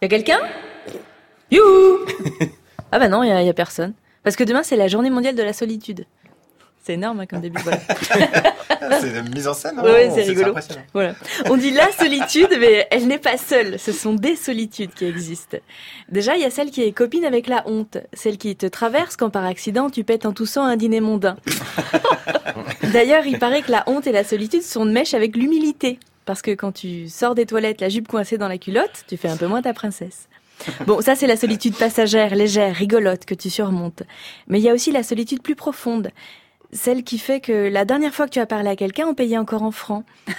Y a quelqu'un ? Youhou. Ah bah non, y a personne. Parce que demain, c'est la journée mondiale de la solitude. C'est énorme hein, comme début, voilà. C'est une mise en scène, hein. Ouais, c'est rigolo. C'est voilà. On dit la solitude, mais elle n'est pas seule. Ce sont des solitudes qui existent. Déjà, il y a celle qui est copine avec la honte. Celle qui te traverse quand par accident tu pètes en toussant un dîner mondain. D'ailleurs, il paraît que la honte et la solitude sont de mèche avec l'humilité. Parce que quand tu sors des toilettes, la jupe coincée dans la culotte, tu fais un peu moins ta princesse. Bon, ça c'est la solitude passagère, légère, rigolote que tu surmontes. Mais il y a aussi la solitude plus profonde. Celle qui fait que la dernière fois que tu as parlé à quelqu'un, on payait encore en francs.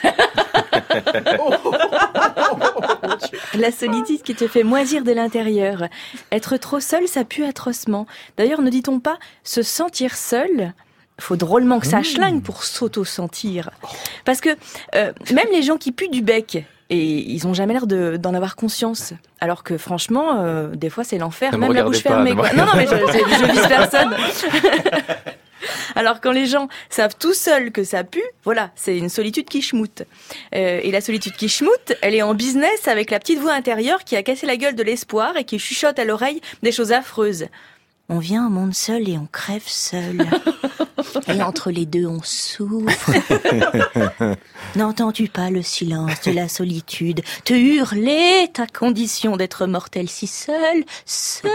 La solitude qui te fait moisir de l'intérieur. Être trop seul, ça pue atrocement. D'ailleurs, ne dit-on pas se sentir seul ? Faut drôlement que ça schlingue pour s'auto-sentir. Parce que même les gens qui puent du bec, et ils ont jamais l'air d'en avoir conscience. Alors que franchement, des fois c'est l'enfer, même la bouche fermée. Quoi. Non, mais je vise personne. Alors quand les gens savent tout seuls que ça pue, voilà, c'est une solitude qui schmoute. Et la solitude qui schmoute, elle est en business avec la petite voix intérieure qui a cassé la gueule de l'espoir et qui chuchote à l'oreille des choses affreuses. On vient au monde seul et on crève seul. Et entre les deux, on souffre. N'entends-tu pas le silence de la solitude te hurler ta condition d'être mortel si seul, seul.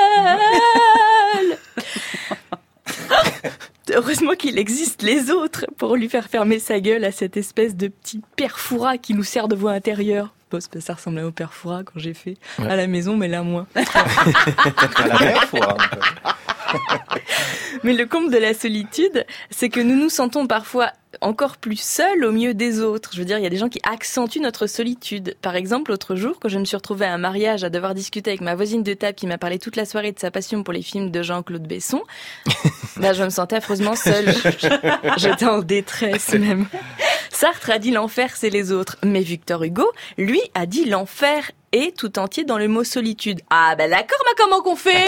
Heureusement qu'il existe les autres pour lui faire fermer sa gueule à cette espèce de petit père Fouras qui nous sert de voix intérieure. Bon, ça ressemblait au père Fouras quand j'ai fait à la maison, mais là moins. À la mère Fouras. Mais le comble de la solitude, c'est que nous nous sentons parfois encore plus seuls au milieu des autres. Je veux dire, il y a des gens qui accentuent notre solitude. Par exemple, l'autre jour, quand je me suis retrouvée à un mariage à devoir discuter avec ma voisine de table qui m'a parlé toute la soirée de sa passion pour les films de Jean-Claude Besson, je me sentais affreusement seule. J'étais en détresse même. Sartre a dit l'enfer, c'est les autres. Mais Victor Hugo, lui, a dit l'enfer est tout entier dans le mot solitude. Ah d'accord, mais comment qu'on fait?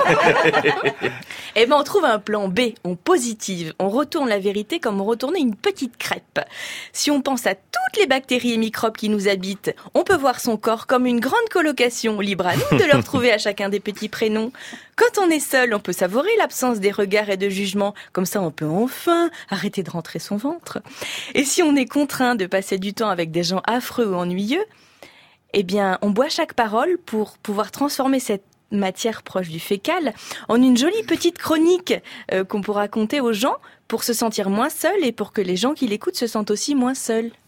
Eh on trouve un plan B, on positive, on retourne la vérité comme on retournait une petite crêpe. Si on pense à toutes les bactéries et microbes qui nous habitent, on peut voir son corps comme une grande colocation, libre à nous de leur trouver à chacun des petits prénoms. Quand on est seul, on peut savourer l'absence des regards et de jugements, comme ça on peut enfin arrêter de rentrer son ventre. Et si on est contraint de passer du temps avec des gens affreux ou ennuyeux, on boit chaque parole pour pouvoir transformer cette matière proche du fécal en une jolie petite chronique qu'on pourra conter aux gens pour se sentir moins seul et pour que les gens qui l'écoutent se sentent aussi moins seuls.